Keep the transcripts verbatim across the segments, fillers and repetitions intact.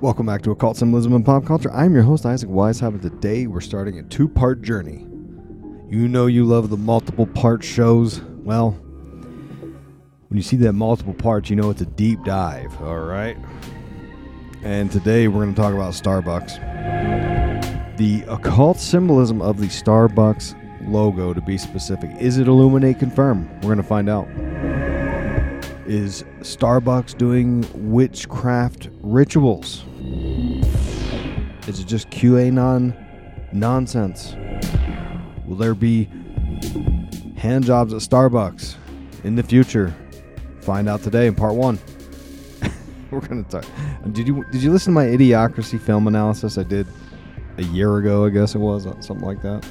Welcome back to Occult Symbolism and Pop Culture. I'm your host, Isaac Weishaupt. Today, we're starting a two-part journey. You know you love the multiple-part shows. Well, when you see that multiple parts, you know it's a deep dive, all right? And today, we're going to talk about Starbucks. The occult symbolism of the Starbucks logo, to be specific. Is it Illuminate confirmed? We're going to find out. Is Starbucks doing witchcraft rituals? Is it just QAnon nonsense? Will there be hand jobs at Starbucks in the future? Find out today in part one. We're gonna talk. Did you did you listen to my Idiocracy film analysis I did a year ago? I guess it was something like that.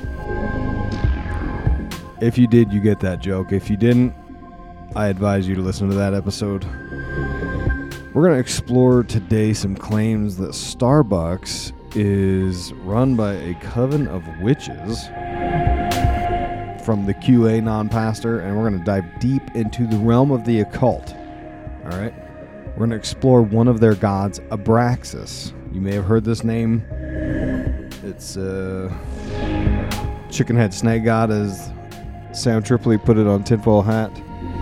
If you did, you get that joke. If you didn't, I advise you to listen to that episode. We're going to explore today some claims that Starbucks is run by a coven of witches from the QAnon pastor, and we're going to dive deep into the realm of the occult. All right? We're going to explore one of their gods, Abraxas. You may have heard this name. It's uh, chicken head snake god, as Sam Tripoli put it on Tinfoil Hat.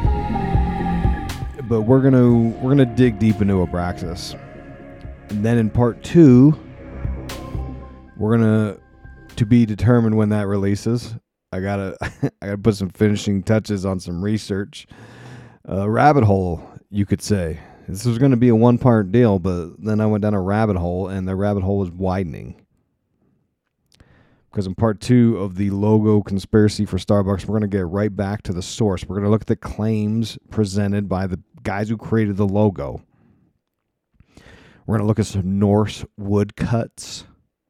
But we're gonna we're gonna dig deep into Abraxas, and then in part two, we're gonna to be determined when that releases. I gotta I gotta put some finishing touches on some research. Uh, rabbit hole, you could say. This was gonna be a one part deal, but then I went down a rabbit hole, and the rabbit hole was widening. Because in part two of the logo conspiracy for Starbucks, we're going to get right back to the source. We're going to look at the claims presented by the guys who created the logo. We're going to look at some Norse woodcuts,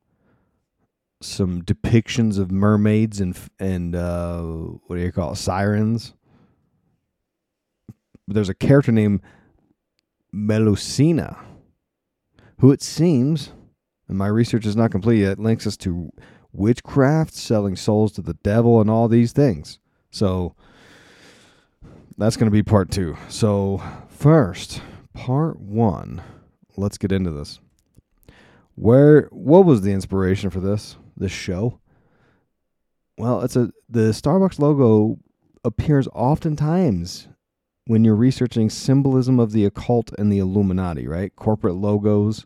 some depictions of mermaids and, and uh, what do you call it, sirens. There's a character named Melusina, who it seems, and my research is not complete yet, links us to witchcraft, selling souls to the devil, and all these things. So that's going to be part two. So first, part one. Let's get into this. Where what was the inspiration for this this show? Well, it's a the Starbucks logo appears oftentimes when you're researching symbolism of the occult and the Illuminati, right? Corporate logos.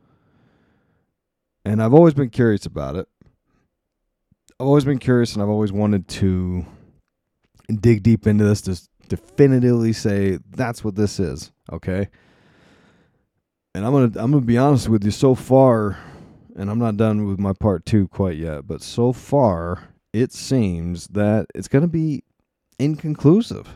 And I've always been curious about it. I've always been curious, and I've always wanted to dig deep into this to definitively say that's what this is, okay? And I'm gonna I'm gonna be honest with you. So far, and I'm not done with my part two quite yet, but so far it seems that it's gonna be inconclusive.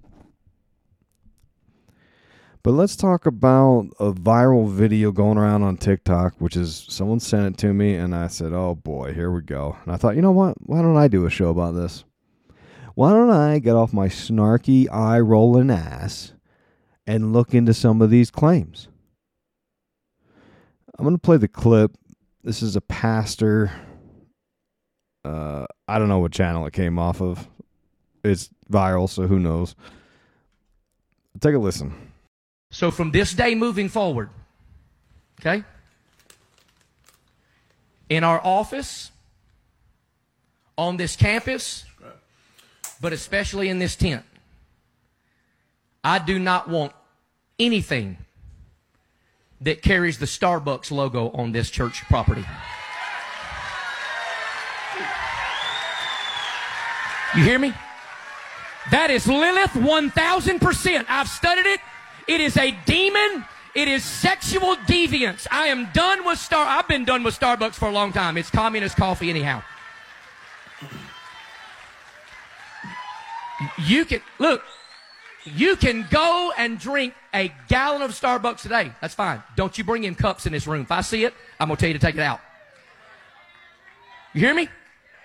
But let's talk about a viral video going around on TikTok, which is someone sent it to me, and I said, oh boy, here we go. And I thought, you know what? Why don't I do a show about this? Why don't I get off my snarky, eye-rolling ass and look into some of these claims? I'm going to play the clip. This is a pastor. Uh, I don't know what channel it came off of. It's viral, so who knows? Take a listen. So from this day moving forward, okay, in our office, on this campus, but especially in this tent, I do not want anything that carries the Starbucks logo on this church property. You hear me? That is Lilith one thousand percent. I've studied it. It is a demon. It is sexual deviance. I am done with Star. I've been done with Starbucks for a long time. It's communist coffee anyhow. You can, look, you can go and drink a gallon of Starbucks today. That's fine. Don't you bring in cups in this room. If I see it, I'm going to tell you to take it out. You hear me?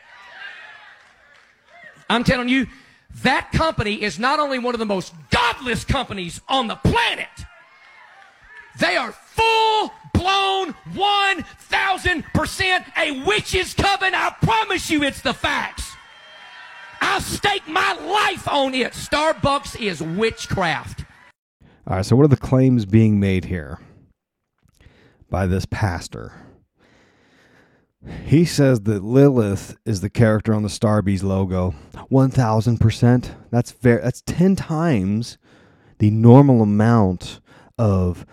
I'm telling you, that company is not only one of the most godless companies on the planet, they are full-blown one thousand percent a witch's coven. I promise you it's the facts. I stake my life on it. Starbucks is witchcraft. All right, so what are the claims being made here? by this pastor. He says that Lilith is the character on the Starbucks logo. one thousand percent. That's very, that's ten times the normal amount of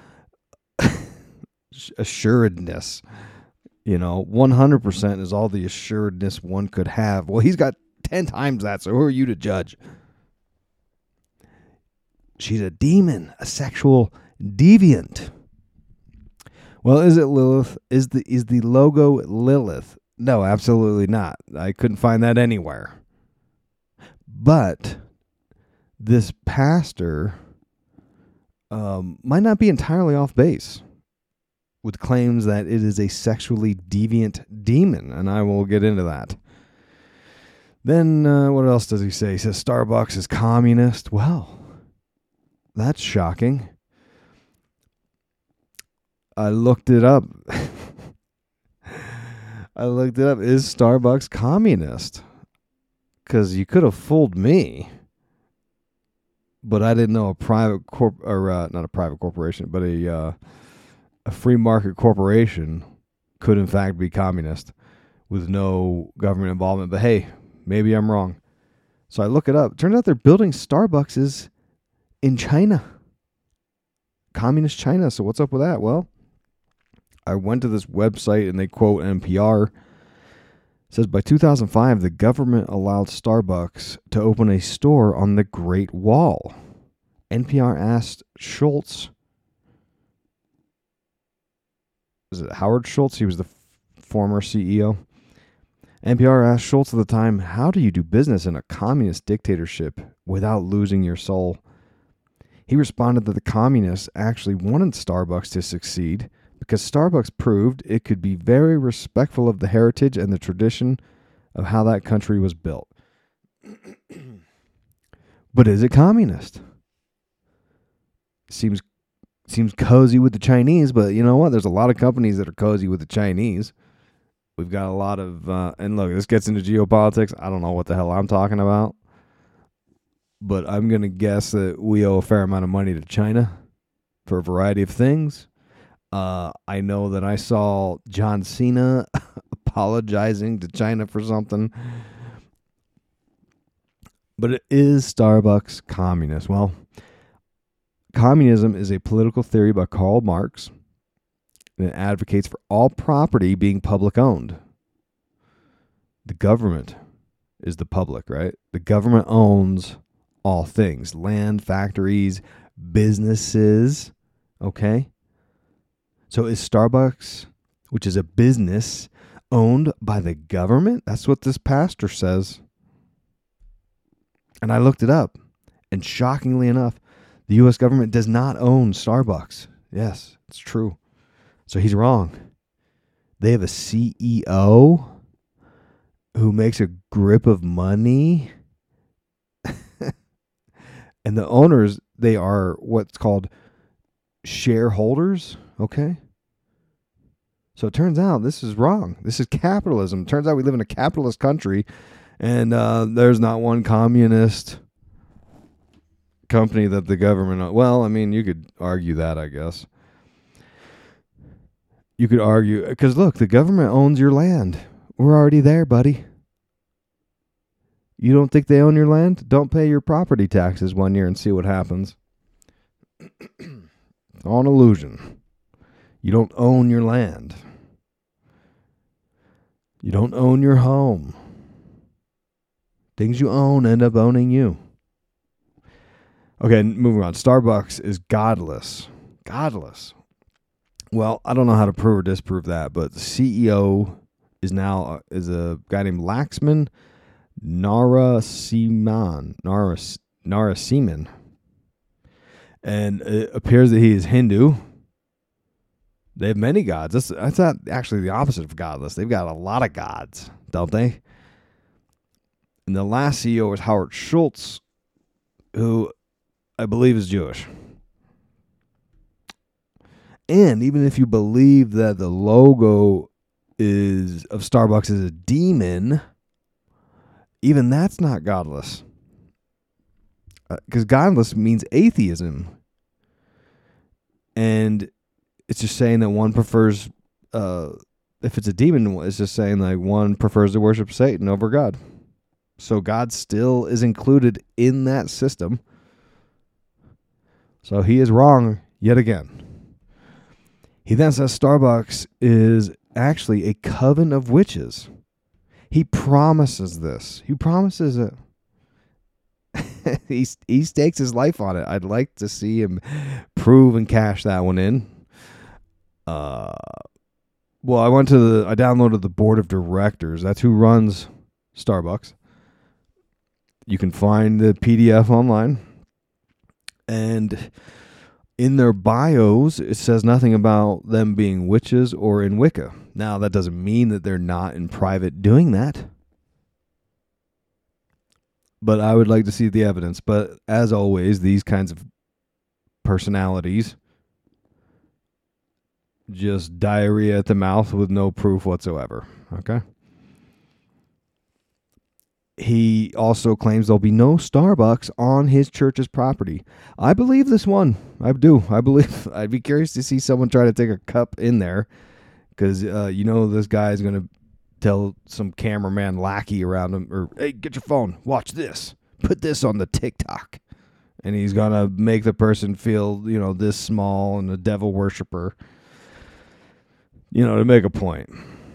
assuredness. You know, one hundred percent is all the assuredness one could have. Well, he's got ten times that, so who are you to judge? She's a demon, a sexual deviant. Well, is it Lilith? Is the is the logo Lilith? No, absolutely not. I couldn't find that anywhere. But this pastor um, might not be entirely off base with claims that it is a sexually deviant demon, and I will get into that. Then uh, what else does he say? He says Starbucks is communist. Well, that's shocking. I looked it up. I looked it up. Is Starbucks communist? Because you could have fooled me, but I didn't know a private corp or uh, not a private corporation, but a uh, a free market corporation could in fact be communist with no government involvement. But hey, maybe I'm wrong. So I look it up. Turns out they're building Starbucks in China, communist China. So what's up with that? Well, I went to this website and they quote N P R. It says by two thousand five, the government allowed Starbucks to open a store on the Great Wall. N P R asked Schultz, is it Howard Schultz? He was the f- former C E O. N P R asked Schultz at the time, how do you do business in a communist dictatorship without losing your soul? He responded that the communists actually wanted Starbucks to succeed because Starbucks proved it could be very respectful of the heritage and the tradition of how that country was built. But is it communist? Seems seems cozy with the Chinese, but you know what? There's a lot of companies that are cozy with the Chinese. We've got a lot of, uh, and look, this gets into geopolitics. I don't know what the hell I'm talking about, but I'm going to guess that we owe a fair amount of money to China for a variety of things. Uh, I know that I saw John Cena apologizing to China for something. But it is Starbucks communist. Well, communism is a political theory by Karl Marx, and it advocates for all property being public owned. The government is the public, right? The government owns all things, land, factories, businesses, okay? So is Starbucks, which is a business, owned by the government? That's what this pastor says. And I looked it up, and shockingly enough, the U S government does not own Starbucks. Yes, it's true. So he's wrong. They have a C E O who makes a grip of money. And the owners, they are what's called shareholders. Okay. So it turns out this is wrong. This is capitalism. It turns out we live in a capitalist country, and uh, there's not one communist company that the government... Well, I mean, you could argue that, I guess. You could argue... Because, look, the government owns your land. We're already there, buddy. You don't think they own your land? Don't pay your property taxes one year and see what happens. It's all an illusion. You don't own your land. You don't own your home. Things you own end up owning you. Okay, moving on. Starbucks is godless. Godless. Well, I don't know how to prove or disprove that, but the C E O is now uh, is a guy named Laxman Narasimhan. Naras, Narasimhan. And it appears that he is Hindu. They have many gods. That's, that's not actually the opposite of godless. They've got a lot of gods, don't they? And the last C E O was Howard Schultz, who I believe is Jewish. And even if you believe that the logo is of Starbucks is a demon, even that's not godless. Because uh, godless means atheism. And it's just saying that one prefers, uh, if it's a demon, it's just saying like one prefers to worship Satan over God. So God still is included in that system. So he is wrong yet again. He then says Starbucks is actually a coven of witches. He promises this. He promises it. he, he stakes his life on it. I'd like to see him prove and cash that one in. Uh, well, I went to the, I downloaded the board of directors. That's who runs Starbucks. You can find the P D F online. And in their bios, it says nothing about them being witches or in Wicca. Now, that doesn't mean that they're not in private doing that. But I would like to see the evidence. But as always, these kinds of personalities, just diarrhea at the mouth with no proof whatsoever. Okay? He also claims there'll be no Starbucks on his church's property. I believe this one. I do. I believe. I'd be curious to see someone try to take a cup in there. Because, uh, you know, this guy is going to tell some cameraman lackey around him, or, hey, get your phone. Watch this. Put this on the TikTok. And he's going to make the person feel, you know, this small and a devil worshiper. You know, to make a point.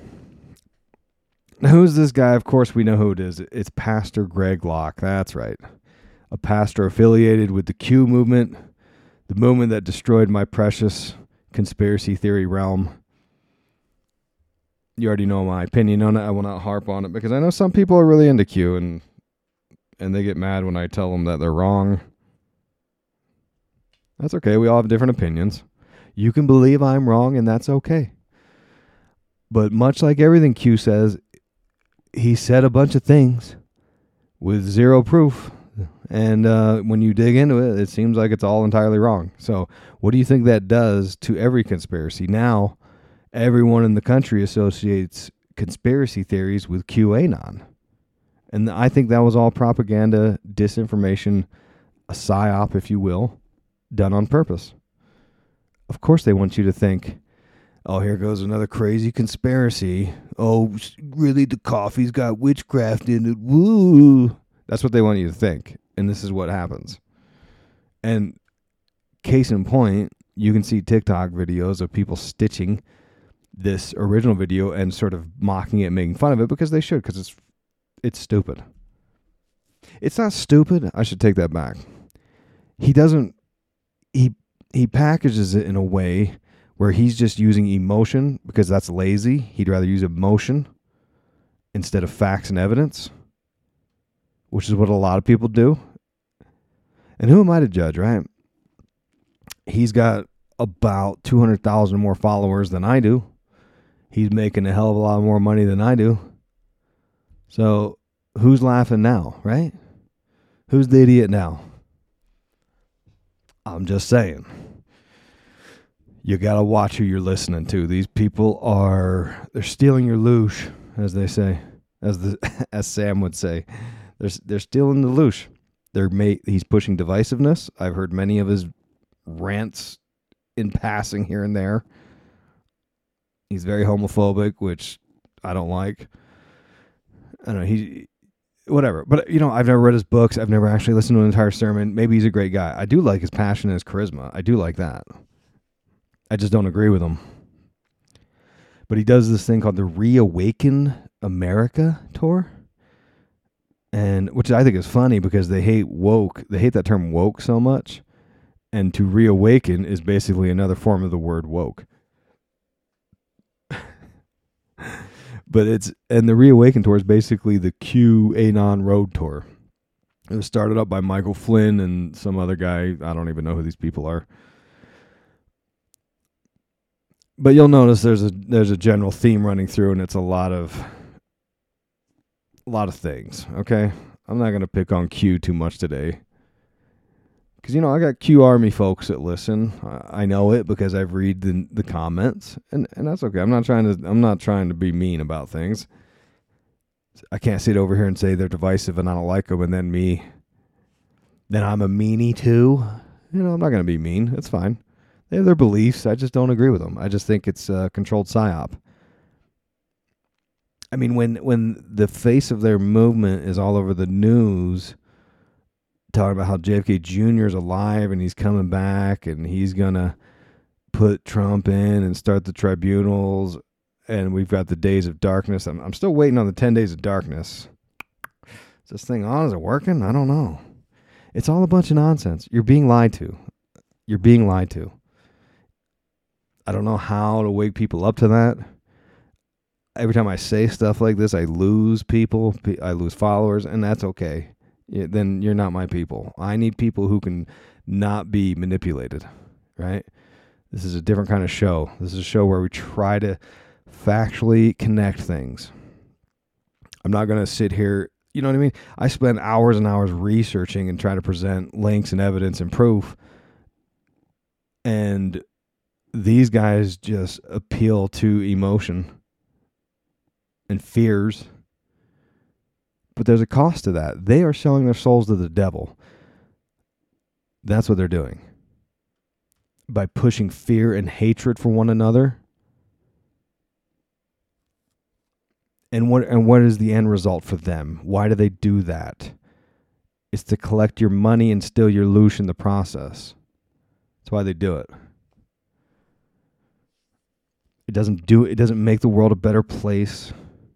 Who's this guy? Of course, we know who it is. It's Pastor Greg Locke. That's right. A pastor affiliated with the Q movement, the movement that destroyed my precious conspiracy theory realm. You already know my opinion on it. I will not harp on it because I know some people are really into Q and and they get mad when I tell them that they're wrong. That's okay. We all have different opinions. You can believe I'm wrong and that's okay. But much like everything Q says, he said a bunch of things with zero proof. And uh, when you dig into it, it seems like it's all entirely wrong. So what do you think that does to every conspiracy? Now, everyone in the country associates conspiracy theories with QAnon. And I think that was all propaganda, disinformation, a psyop, if you will, done on purpose. Of course they want you to think, oh, here goes another crazy conspiracy. Oh, really, the coffee's got witchcraft in it. Woo! That's what they want you to think. And this is what happens. And case in point, you can see TikTok videos of people stitching this original video and sort of mocking it, making fun of it, because they should, because it's it's stupid. It's not stupid. I should take that back. He doesn't, he he packages it in a way where he's just using emotion because that's lazy. He'd rather use emotion instead of facts and evidence, which is what a lot of people do. And who am I to judge, right? He's got about two hundred thousand more followers than I do. He's making a hell of a lot more money than I do. So who's laughing now, right? Who's the idiot now? I'm just saying. You got to watch who you're listening to. These people are, they're stealing your loosh, as they say, as the as Sam would say. They're, they're stealing the loosh. They're ma- he's pushing divisiveness. I've heard many of his rants in passing here and there. He's very homophobic, which I don't like. I don't know, he, whatever. But, you know, I've never read his books. I've never actually listened to an entire sermon. Maybe he's a great guy. I do like his passion and his charisma. I do like that. I just don't agree with him. But he does this thing called the Reawaken America tour. And which I think is funny because they hate woke. They hate that term woke so much. And to reawaken is basically another form of the word woke. But it's, and the Reawaken tour is basically the QAnon road tour. It was started up by Michael Flynn and some other guy. I don't even know who these people are. But you'll notice there's a there's a general theme running through, and it's a lot of a lot of things. Okay, I'm not gonna pick on Q too much today, because you know I got Q Army folks that listen. I, I know it because I've read the the comments, and, and that's okay. I'm not trying to I'm not trying to be mean about things. I can't sit over here and say they're divisive and I don't like them, and then me, then I'm a meanie too. You know, I'm not gonna be mean. It's fine. They have their beliefs. I just don't agree with them. I just think it's a controlled psyop. I mean, when when the face of their movement is all over the news, talking about how J F K Junior is alive and he's coming back and he's going to put Trump in and start the tribunals, and we've got the days of darkness. I'm, I'm still waiting on the ten days of darkness. Is this thing on? Is it working? I don't know. It's all a bunch of nonsense. You're being lied to. You're being lied to. I don't know how to wake people up to that. Every time I say stuff like this, I lose people. I lose followers, and that's okay. Yeah, then you're not my people. I need people who can not be manipulated, right? This is a different kind of show. This is a show where we try to factually connect things. I'm not going to sit here, you know what I mean? I spend hours and hours researching and trying to present links and evidence and proof. And these guys just appeal to emotion and fears. But there's a cost to that. They are selling their souls to the devil. That's what they're doing. By pushing fear and hatred for one another. And what and what is the end result for them? Why do they do that? It's to collect your money and steal your loot in the process. That's why they do it. It doesn't do it doesn't make the world a better place.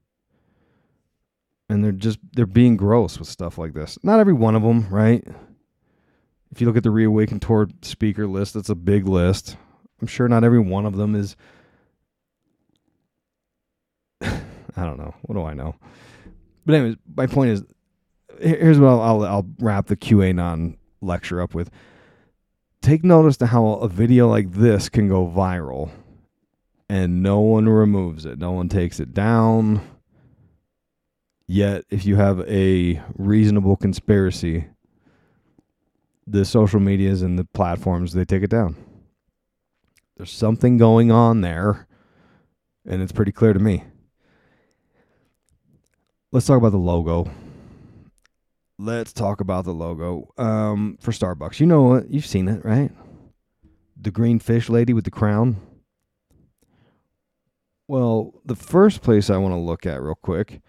And they're just they're being gross with stuff like this. Not every one of them, right? If you look at the Reawaken Tour speaker list, that's a big list. I'm sure not every one of them is... I don't know. What do I know? But anyways, my point is, here's what I'll, I'll, I'll wrap the QAnon lecture up with. Take notice to how a video like this can go viral, and no one removes it. No one takes it down. Yet, if you have a reasonable conspiracy, the social medias and the platforms, they take it down. There's something going on there, and it's pretty clear to me. Let's talk about the logo. Let's talk about the logo um, for Starbucks. You know what? You've seen it, right? The green fish lady with the crown. Well, the first place I want to look at real quick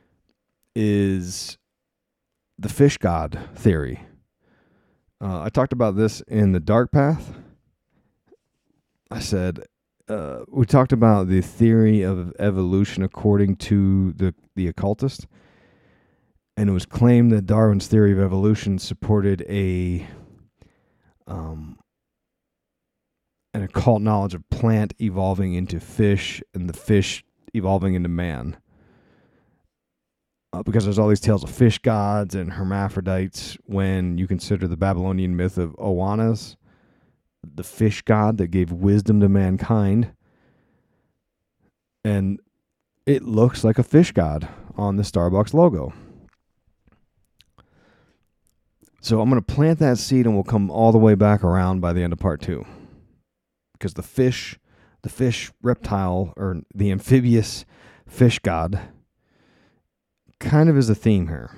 is the fish god theory. Uh, I talked about this in the Dark Path. I said, uh, we talked about the theory of evolution according to the, the occultist. And it was claimed that Darwin's theory of evolution supported a um, an occult knowledge of plant evolving into fish and the fish evolving into man. Uh, because there's all these tales of fish gods and hermaphrodites when you consider the Babylonian myth of Oannes, the fish god that gave wisdom to mankind. And it looks like a fish god on the Starbucks logo. So I'm going to plant that seed and we'll come all the way back around by the end of part two. Because the fish, the fish reptile, or the amphibious fish god, kind of is a theme here.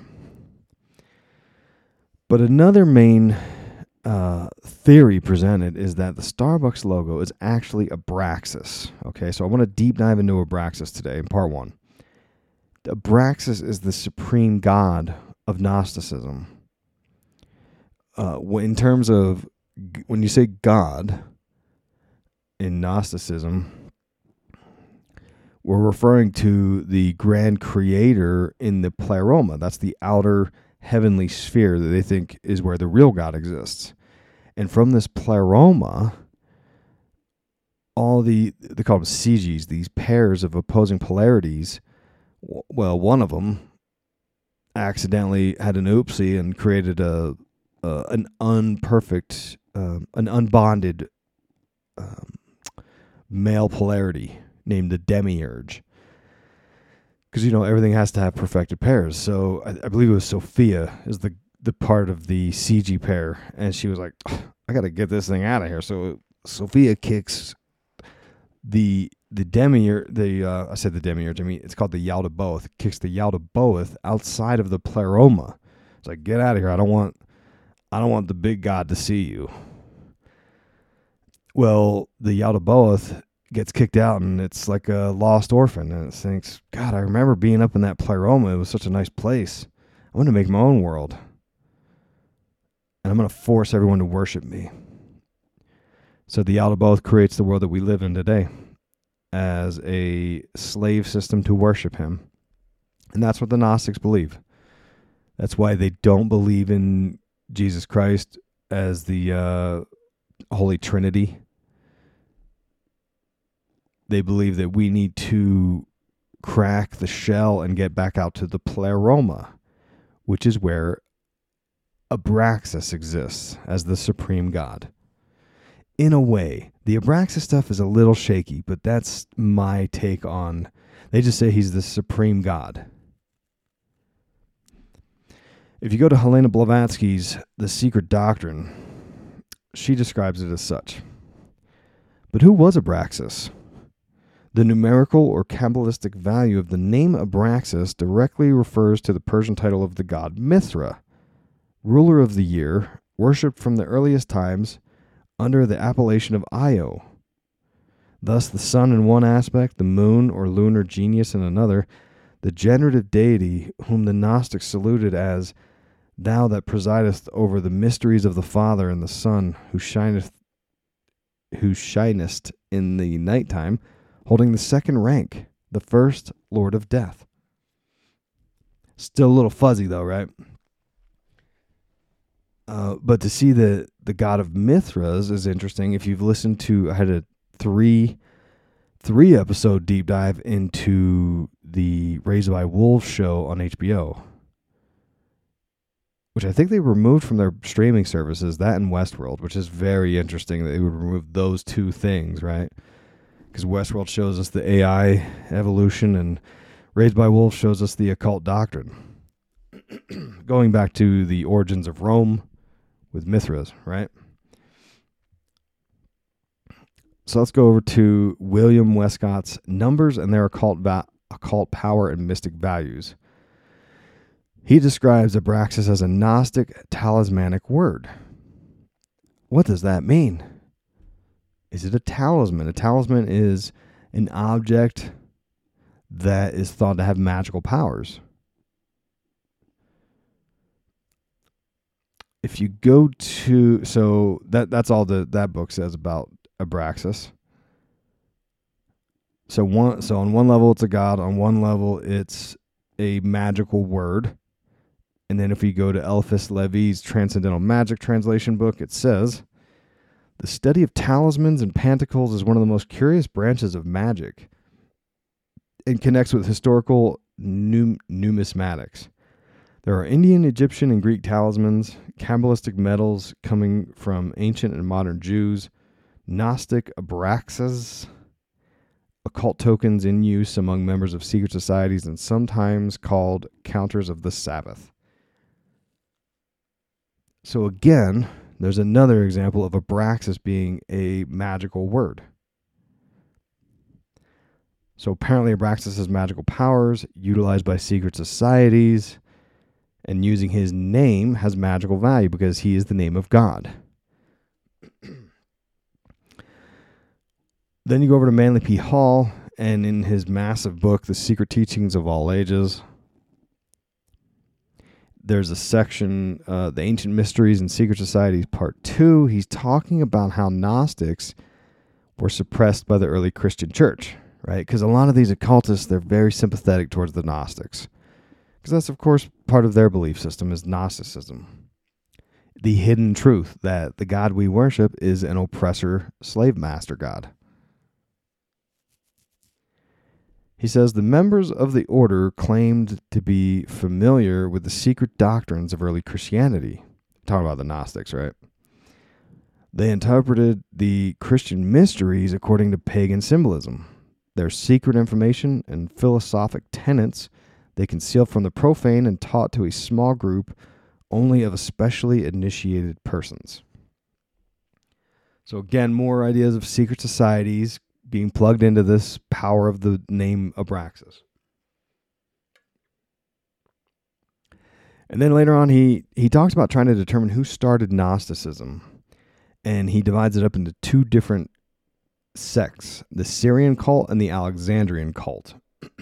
But another main uh, theory presented is that the Starbucks logo is actually Abraxas. Okay, so I want to deep dive into Abraxas today in part one. Abraxas is the supreme god of Gnosticism. Uh, in terms of, when you say God in Gnosticism, we're referring to the grand creator in the pleroma. That's the outer heavenly sphere that they think is where the real God exists. And from this pleroma, all the, they call them C Gs, these pairs of opposing polarities, well, one of them accidentally had an oopsie and created a, a an unperfect, um, an unbonded um, male polarity named the demiurge. Because, you know, everything has to have perfected pairs. So I, I believe it was Sophia is the, the part of the C G pair. And she was like, I got to get this thing out of here. So Sophia kicks the the demiurge, the, uh, I said the demiurge, I mean, it's called the Yaldabaoth, kicks the Yaldabaoth outside of the pleroma. It's like, get out of here. I don't want, I don't want the big god to see you. Well, the Yaldabaoth gets kicked out, and it's like a lost orphan, and it thinks, God, I remember being up in that Pleroma. It was such a nice place. I'm going to make my own world, and I'm going to force everyone to worship me. So the Yaldabaoth creates the world that we live in today as a slave system to worship him. And that's what the Gnostics believe. That's why they don't believe in Jesus Christ as the uh, Holy Trinity. They believe that we need to crack the shell and get back out to the Pleroma, which is where Abraxas exists as the supreme god. In a way, the Abraxas stuff is a little shaky, but that's my take on. They just say he's the supreme god. If you go to Helena Blavatsky's The Secret Doctrine, she describes it as such. But who was Abraxas? The numerical or Kabbalistic value of the name Abraxas directly refers to the Persian title of the god Mithra, ruler of the year, worshipped from the earliest times under the appellation of Io. Thus the sun in one aspect, the moon or lunar genius in another, the generative deity whom the Gnostics saluted as Thou that presidest over the mysteries of the Father and the Son, who shineth, who shinest in the nighttime, holding the second rank, the first Lord of Death. Still a little fuzzy though, right? Uh, but to see the, the god of Mithras is interesting. If you've listened to, I had a three three episode deep dive into the Raised by Wolves show on H B O, which I think they removed from their streaming services, that and Westworld, which is very interesting that they would remove those two things, right? Because Westworld shows us the A I evolution and Raised by Wolves shows us the occult doctrine. Going back to the origins of Rome with Mithras, right? So let's go over to William Westcott's Numbers and Their Occult, Va- occult Power and Mystic Values. He describes Abraxas as a Gnostic talismanic word. What does that mean? Is it a talisman? A talisman is an object that is thought to have magical powers. If you go to, so that that's all the that book says about Abraxas. So one, so on one level it's a god, on one level it's a magical word. And then if we go to Eliphas Levi's Transcendental Magic translation book, it says, the study of talismans and panticles is one of the most curious branches of magic and connects with historical num- numismatics. There are Indian, Egyptian, and Greek talismans, Kabbalistic medals coming from ancient and modern Jews, Gnostic abraxas, occult tokens in use among members of secret societies, and sometimes called counters of the Sabbath. So again, there's another example of Abraxas being a magical word. So apparently Abraxas has magical powers utilized by secret societies, and using his name has magical value because he is the name of God. Then you go over to Manly P. Hall, and in his massive book, The Secret Teachings of All Ages, there's a section, uh, The Ancient Mysteries and Secret Societies, Part two. He's talking about how Gnostics were suppressed by the early Christian church, right? Because a lot of these occultists, they're very sympathetic towards the Gnostics. Because that's, of course, part of their belief system is Gnosticism. The hidden truth that the God we worship is an oppressor, slave master God. He says the members of the order claimed to be familiar with the secret doctrines of early Christianity. Talking about the Gnostics, right? They interpreted the Christian mysteries according to pagan symbolism. Their secret information and philosophic tenets they concealed from the profane and taught to a small group only of especially initiated persons. So again, more ideas of secret societies being plugged into this power of the name Abraxas. And then later on, he, he talks about trying to determine who started Gnosticism. and he divides it up into two different sects, the Syrian cult and the Alexandrian cult.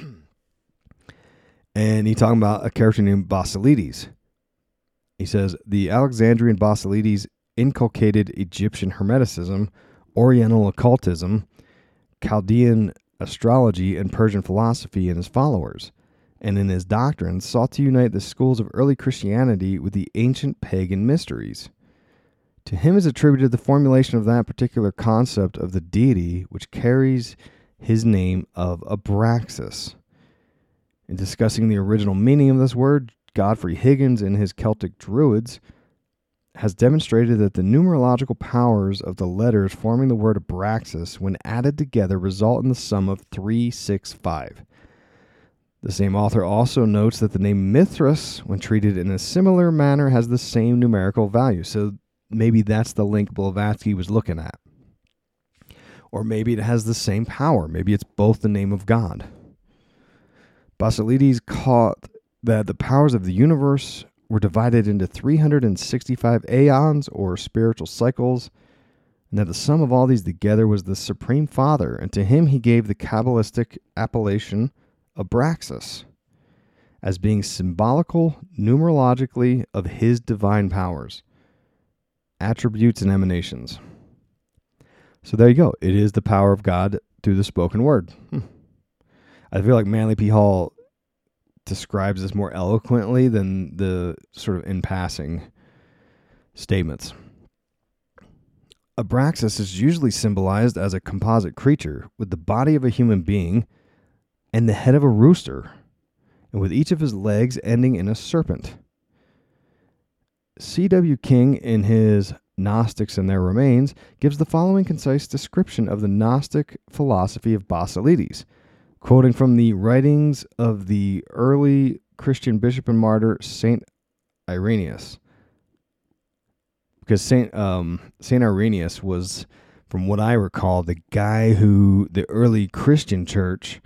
And he's talking about a character named Basilides. He says, the Alexandrian Basilides inculcated Egyptian Hermeticism, Oriental occultism, Chaldean astrology, and Persian philosophy in his followers, and in his doctrines sought to unite the schools of early Christianity with the ancient pagan mysteries. To him is attributed the formulation of that particular concept of the deity which carries his name of Abraxas. In discussing the original meaning of this word, Godfrey Higgins, in his Celtic Druids, has demonstrated that the numerological powers of the letters forming the word Abraxas, when added together, result in the sum of three six five. The same author also notes that the name Mithras, when treated in a similar manner, has the same numerical value. So maybe that's the link Blavatsky was looking at. Or maybe it has the same power. Maybe it's both the name of God. Basilides caught that the powers of the universe were divided into three hundred sixty-five aeons, or spiritual cycles, and that the sum of all these together was the Supreme Father, and to him he gave the Kabbalistic appellation Abraxas, as being symbolical, numerologically, of his divine powers, attributes, and emanations. So there you go. It is the power of God through the spoken word. Hmm. I feel like Manly P. Hall describes this more eloquently than the sort of in passing statements. Abraxas is usually symbolized as a composite creature with the body of a human being and the head of a rooster, and with each of his legs ending in a serpent. C W King, in his Gnostics and Their Remains, gives the following concise description of the Gnostic philosophy of Basilides, quoting from the writings of the early Christian bishop and martyr Saint Irenaeus. Because Saint um, Saint Irenaeus was, from what I recall, the guy who the early Christian church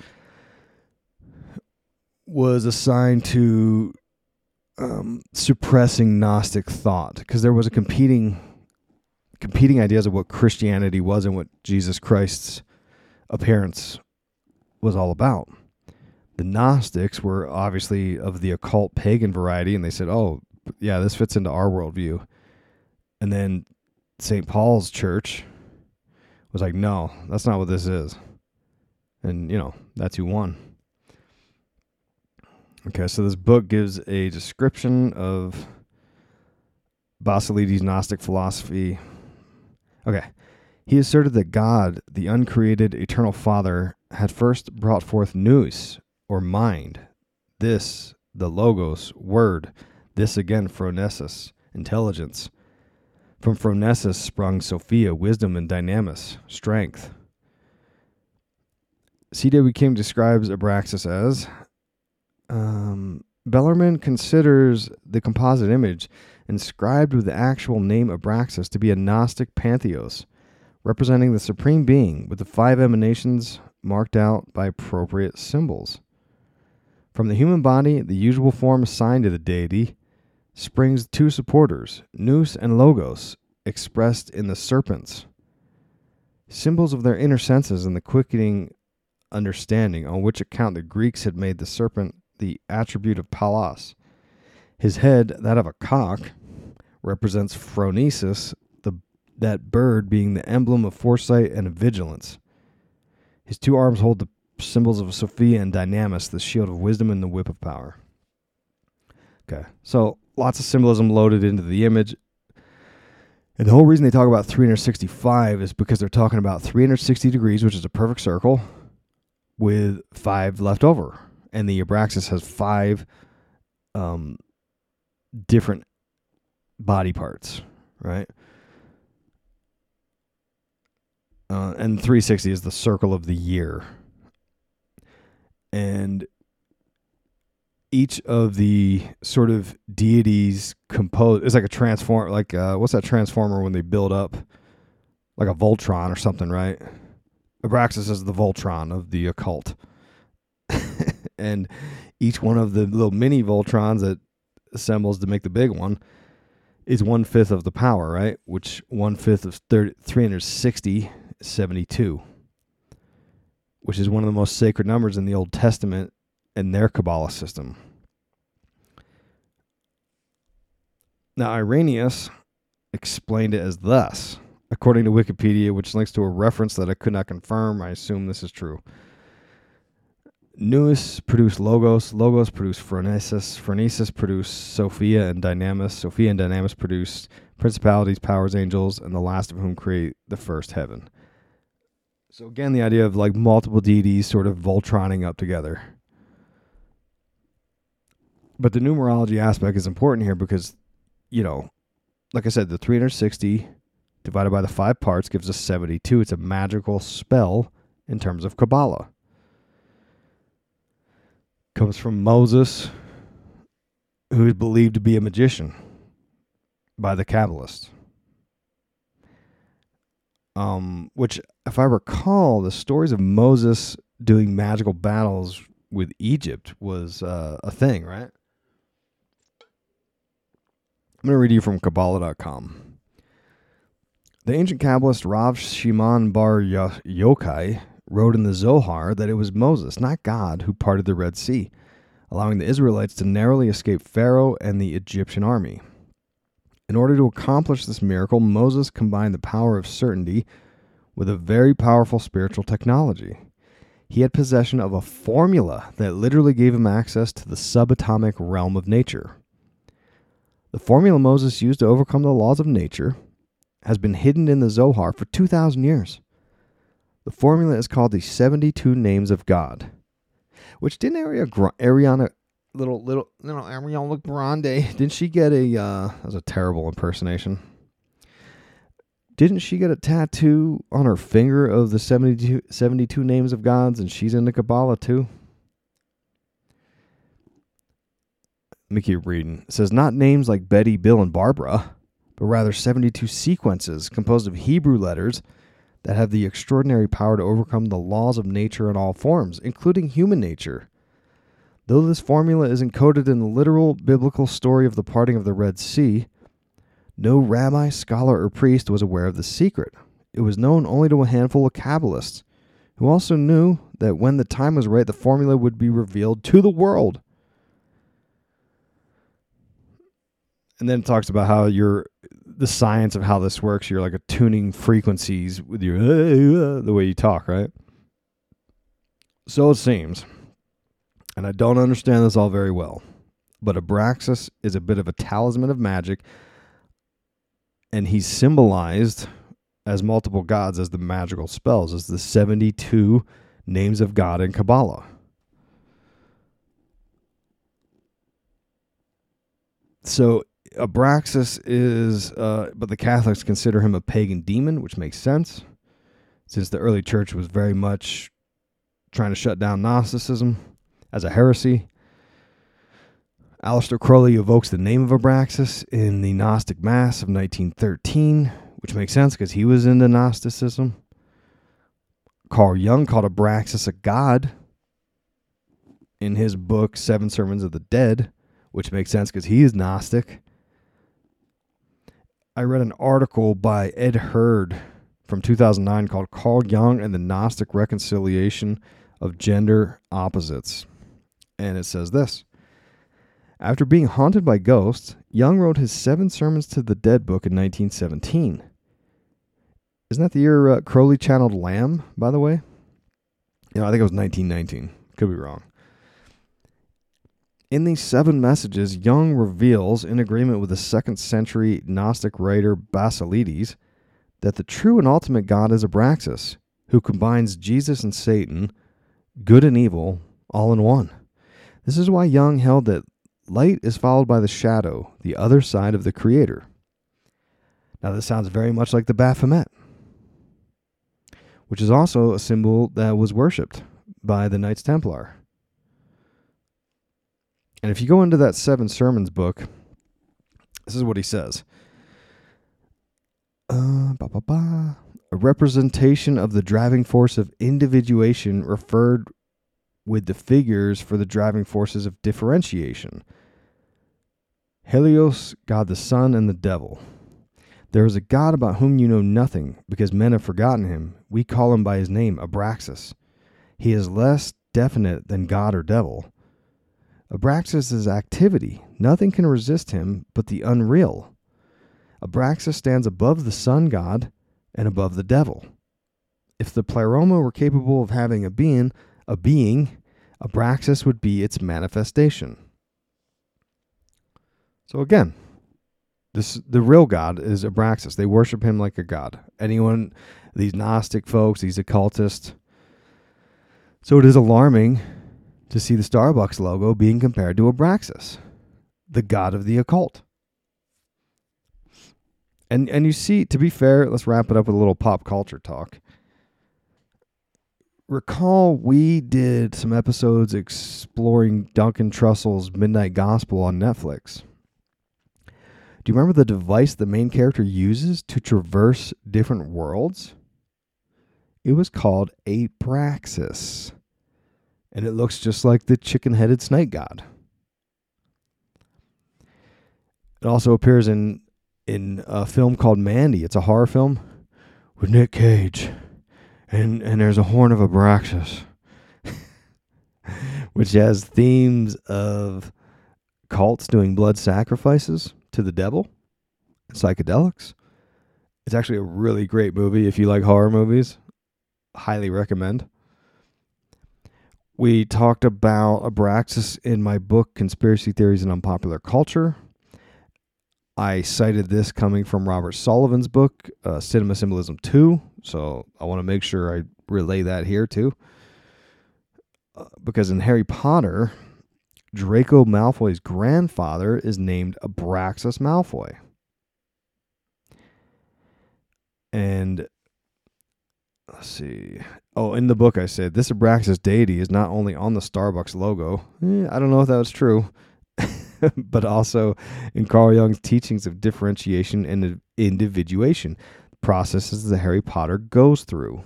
was assigned to um, suppressing Gnostic thought, because there was a competing competing ideas of what Christianity was and what Jesus Christ's appearance was all about. The Gnostics were obviously of the occult pagan variety, and they said, oh, yeah, this fits into our worldview. And then Saint Paul's church was like, no, that's not what this is. And, you know, that's who won. Okay, so this book gives a description of Basilides' Gnostic philosophy. Okay. He asserted that God, the uncreated eternal Father, had first brought forth nous, or mind, this, the logos, word, this again, phronesis, intelligence. From phronesis sprung Sophia, wisdom, and dynamis, strength. C W King describes Abraxas as, um, Bellarmine considers the composite image inscribed with the actual name Abraxas to be a Gnostic pantheos, representing the Supreme Being, with the five emanations marked out by appropriate symbols. From the human body, the usual form assigned to the deity, springs two supporters, nous and logos, expressed in the serpents, symbols of their inner senses and the quickening understanding, on which account the Greeks had made the serpent the attribute of Pallas. His head, that of a cock, represents phronesis, the that bird being the emblem of foresight and of vigilance. His two arms hold the symbols of Sophia and Dynamis, the shield of wisdom and the whip of power. Okay, so lots of symbolism loaded into the image. And the whole reason they talk about three hundred sixty-five is because they're talking about three hundred sixty degrees, which is a perfect circle, with five left over. And the Abraxas has five um, different body parts, right? Uh, and three sixty is the circle of the year. And each of the sort of deities compose, it's like a transform, like uh, what's that transformer when they build up, like a Voltron or something, right? Abraxas is the Voltron of the occult. And each one of the little mini Voltrons that assembles to make the big one is one-fifth of the power, right? Which one-fifth of three hundred sixty is seventy-two, which is one of the most sacred numbers in the Old Testament in their Kabbalah system. Now, Irenaeus explained it as thus. According to Wikipedia, which links to a reference that I could not confirm, I assume this is true. Nous produced Logos, Logos produced Phronesis, Phronesis produced Sophia and Dynamis, Sophia and Dynamis produced principalities, powers, angels, and the last of whom create the first heaven. So again, the idea of like multiple deities sort of Voltroning up together. But the numerology aspect is important here because, you know, like I said, the three hundred sixty divided by the five parts gives us seventy-two. It's a magical spell in terms of Kabbalah. Comes from Moses, who is believed to be a magician by the Kabbalists. Um, which, if I recall, the stories of Moses doing magical battles with Egypt was uh, a thing, right? I'm going to read you from Kabbalah dot com. The ancient Kabbalist Rav Shimon bar Yochai wrote in the Zohar that it was Moses, not God, who parted the Red Sea, allowing the Israelites to narrowly escape Pharaoh and the Egyptian army. In order to accomplish this miracle, Moses combined the power of certainty with a very powerful spiritual technology. He had possession of a formula that literally gave him access to the subatomic realm of nature. The formula Moses used to overcome the laws of nature has been hidden in the Zohar for two thousand years. The formula is called the seventy-two Names of God, which didn't Ariana, Ariana little, little, no, Ariana Grande, didn't she get a, uh, that was a terrible impersonation. Didn't she get a tattoo on her finger of the seventy-two, seventy-two Names of Gods, and she's into Kabbalah too? Let me keep reading. It says, not names like Betty, Bill, and Barbara, but rather seventy-two sequences composed of Hebrew letters that have the extraordinary power to overcome the laws of nature in all forms, including human nature. Though this formula is encoded in the literal biblical story of the parting of the Red Sea, no rabbi, scholar, or priest was aware of the secret. It was known only to a handful of Kabbalists, who also knew that when the time was right, the formula would be revealed to the world. And then it talks about how you're, the science of how this works, you're like attuning frequencies with your, uh, the way you talk, right? So it seems, and I don't understand this all very well, but Abraxas is a bit of a talisman of magic, and he's symbolized as multiple gods as the magical spells, as the seventy-two names of God in Kabbalah. So Abraxas is, uh, but the Catholics consider him a pagan demon, which makes sense, since the early church was very much trying to shut down Gnosticism as a heresy. Aleister Crowley evokes the name of Abraxas in the Gnostic Mass of nineteen thirteen, which makes sense because he was into Gnosticism. Carl Jung called Abraxas a god in his book Seven Sermons of the Dead, which makes sense because he is Gnostic. I read an article by Ed Hurd from two thousand nine called Carl Jung and the Gnostic Reconciliation of Gender Opposites. And it says this. After being haunted by ghosts, Jung wrote his Seven Sermons to the Dead book in nineteen seventeen. Isn't that the year uh, Crowley channeled Lamb, by the way? You know, I think it was nineteen nineteen. Could be wrong. In these seven messages, Jung reveals, in agreement with the second century Gnostic writer Basilides, that the true and ultimate God is Abraxas, who combines Jesus and Satan, good and evil, all in one. This is why Jung held that light is followed by the shadow, the other side of the Creator. Now, this sounds very much like the Baphomet, which is also a symbol that was worshipped by the Knights Templar. And if you go into that Seven Sermons book, this is what he says. Uh, bah, bah, bah. A representation of the driving force of individuation referred with the figures for the driving forces of differentiation. Helios, God the Sun, and the devil. There is a God about whom you know nothing, because men have forgotten him. We call him by his name, Abraxas. He is less definite than God or devil. Abraxas is activity. Nothing can resist him but the unreal. Abraxas stands above the sun god and above the devil. If the pleroma were capable of having a being, a being, Abraxas would be its manifestation. So again, this the real God is Abraxas. They worship him like a god. Anyone, these Gnostic folks, these occultists. So it is alarming to see the Starbucks logo being compared to Abraxas, the god of the occult. And and you see, to be fair, let's wrap it up with a little pop culture talk. Recall we did some episodes exploring Duncan Trussell's Midnight Gospel on Netflix. Do you remember the device the main character uses to traverse different worlds? It was called Abraxas. And it looks just like the chicken-headed snake god. It also appears in, in a film called Mandy. It's a horror film with Nick Cage. And, and there's a horn of Abraxas. Which has themes of cults doing blood sacrifices to the devil, psychedelics. It's actually a really great movie if you like horror movies. Highly recommend. We talked about Abraxas in my book, Conspiracy Theories and Unpopular Culture. I cited this coming from Robert Sullivan's book, uh, Cinema Symbolism two, so I want to make sure I relay that here too. Uh, because in Harry Potter, Draco Malfoy's grandfather is named Abraxas Malfoy. And let's see. Oh, in the book I said, this Abraxas deity is not only on the Starbucks logo. Eh, I don't know if that was true. But also in Carl Jung's teachings of differentiation and individuation, processes that Harry Potter goes through.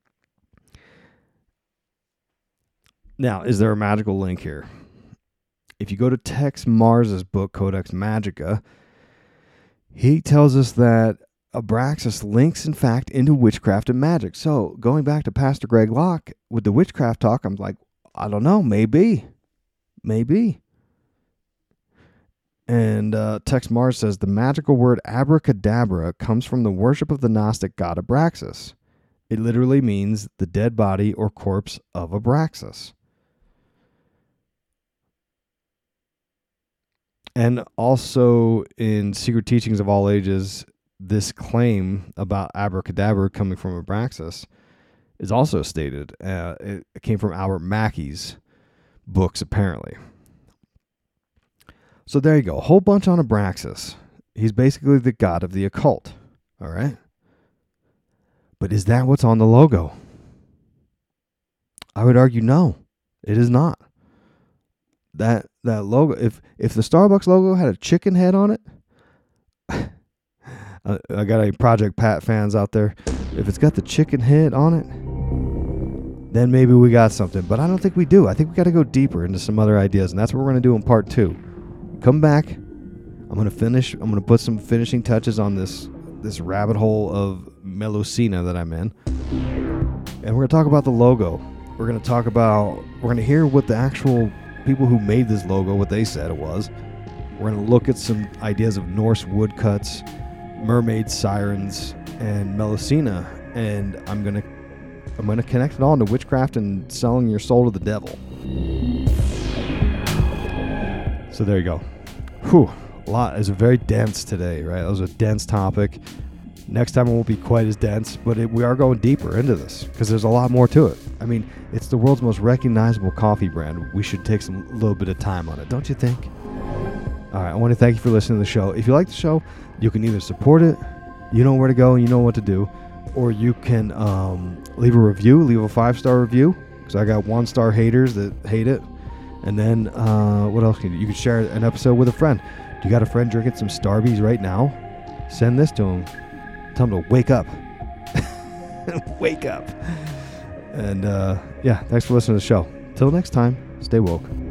Now, is there a magical link here? If you go to Tex Mars's book, Codex Magica, he tells us that Abraxas links, in fact, into witchcraft and magic. So, going back to Pastor Greg Locke, with the witchcraft talk, I'm like, I don't know, maybe. Maybe. And uh, Tex Mars says, the magical word abracadabra comes from the worship of the Gnostic god Abraxas. It literally means the dead body or corpse of Abraxas. And also in Secret Teachings of All Ages, this claim about abracadabra coming from Abraxas is also stated. Uh, it, it came from Albert Mackey's books, apparently. So there you go. A whole bunch on Abraxas. He's basically the god of the occult. All right? But is that what's on the logo? I would argue no. It is not. That that logo, if if the Starbucks logo had a chicken head on it, I, I got any Project Pat fans out there. If it's got the chicken head on it, then maybe we got something. But I don't think we do. I think we got to go deeper into some other ideas, and that's what we're going to do in part two. Come back. I'm going to finish. I'm going to put some finishing touches on this this rabbit hole of Melusina that I'm in, and we're going to talk about the logo. We're going to talk about. We're going to hear what the actual people who made this logo, what they said it was. We're going to look at some ideas of Norse woodcuts, mermaid sirens, and Melusina, and I'm going to I'm going to connect it all into witchcraft and selling your soul to the devil. So there you go. Whew, a lot. It's very dense today, right? That was a dense topic. Next time it won't be quite as dense, but it, we are going deeper into this because there's a lot more to it. I mean, it's the world's most recognizable coffee brand. We should take some little bit of time on it, don't you think? All right, I want to thank you for listening to the show. If you like the show, you can either support it, you know where to go and you know what to do, or you can um, leave a review, leave a five-star review, because I got one-star haters that hate it. And then, uh, what else can you do? You can share an episode with a friend. You got a friend drinking some Starbies right now? Send this to him. Tell him to wake up. Wake up. And, uh, yeah, thanks for listening to the show. Till next time, stay woke.